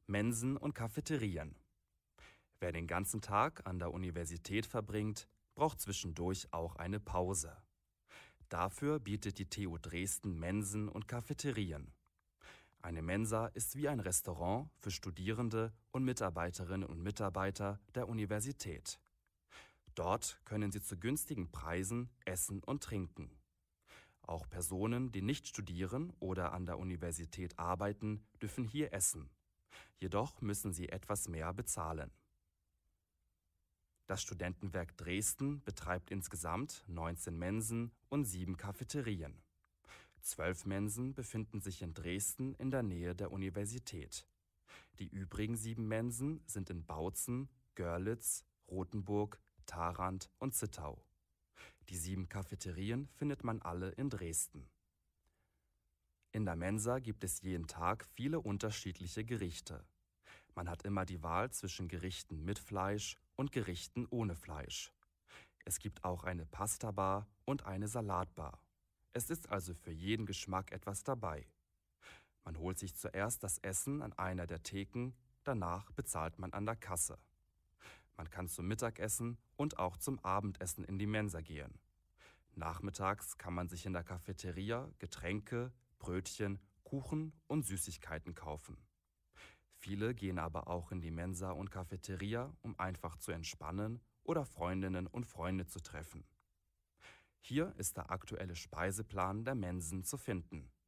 Mensen und Cafeterien. Wer den ganzen Tag an der Universität verbringt, braucht zwischendurch auch eine Pause. Dafür bietet die TU Dresden Mensen und Cafeterien. Eine Mensa ist wie ein Restaurant für Studierende und Mitarbeiterinnen und Mitarbeiter der Universität. Dort können sie zu günstigen Preisen essen und trinken. Auch Personen, die nicht studieren oder an der Universität arbeiten, dürfen hier essen. Jedoch müssen sie etwas mehr bezahlen. Das Studentenwerk Dresden betreibt insgesamt 19 Mensen und 7 Cafeterien. 12 Mensen befinden sich in Dresden in der Nähe der Universität. Die übrigen 7 Mensen sind in Bautzen, Görlitz, Rothenburg, Tharandt und Zittau. Die 7 Cafeterien findet man alle in Dresden. In der Mensa gibt es jeden Tag viele unterschiedliche Gerichte. Man hat immer die Wahl zwischen Gerichten mit Fleisch und Gerichten ohne Fleisch. Es gibt auch eine Pasta-Bar und eine Salatbar. Es ist also für jeden Geschmack etwas dabei. Man holt sich zuerst das Essen an einer der Theken, danach bezahlt man an der Kasse. Man kann zum Mittagessen und auch zum Abendessen in die Mensa gehen. Nachmittags kann man sich in der Cafeteria Getränke, Brötchen, Kuchen und Süßigkeiten kaufen. Viele gehen aber auch in die Mensa und Cafeteria, um einfach zu entspannen oder Freundinnen und Freunde zu treffen. Hier ist der aktuelle Speiseplan der Mensen zu finden.